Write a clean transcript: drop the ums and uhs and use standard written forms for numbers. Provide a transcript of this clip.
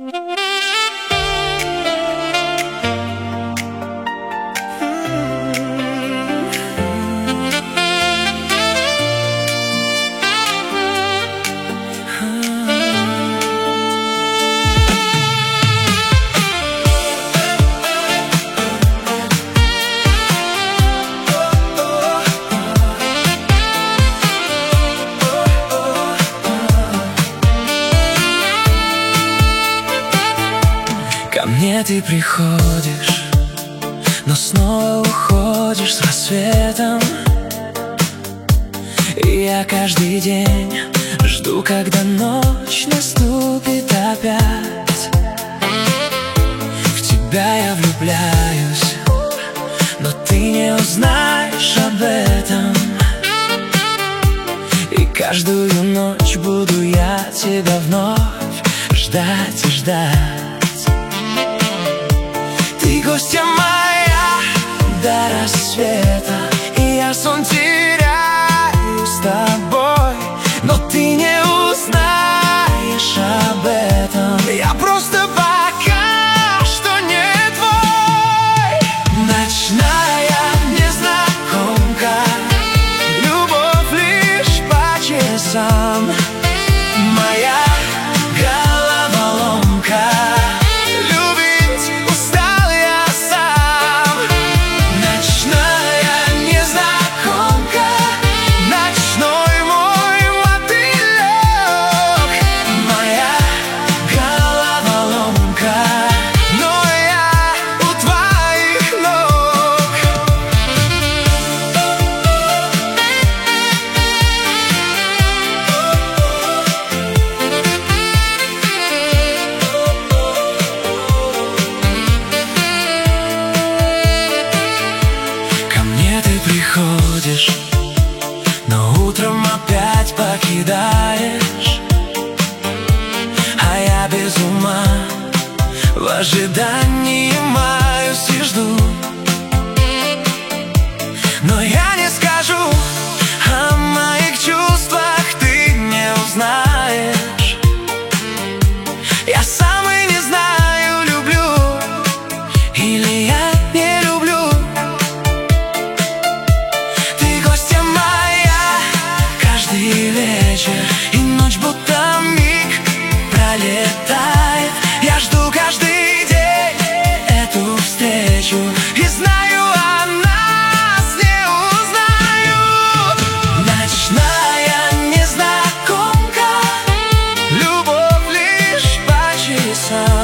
Ко мне ты приходишь, но снова уходишь с рассветом. И я каждый день жду, когда ночь наступит опять. В тебя я влюбляюсь, но ты не узнаешь об этом. И каждую ночь буду я тебя вновь ждать и ждать. Ты гостья моя до рассвета, и я сон теряю с тобой, но ты не узнаешь об этом. Я просто пока что не твой. Ночная незнакомка, любовь лишь по часам. Моя головоломка, но утром опять покидаешь, а я без ума в ожидании маюсь и жду. Но я не скажу о моих чувствах, ты не узнаешь. Я сам и не знаю, люблю или я не люблю. Вечер и ночь будто миг пролетает. Я жду каждый день эту встречу и знаю, о нас не узнают. Ночная незнакомка, любовь лишь по часам.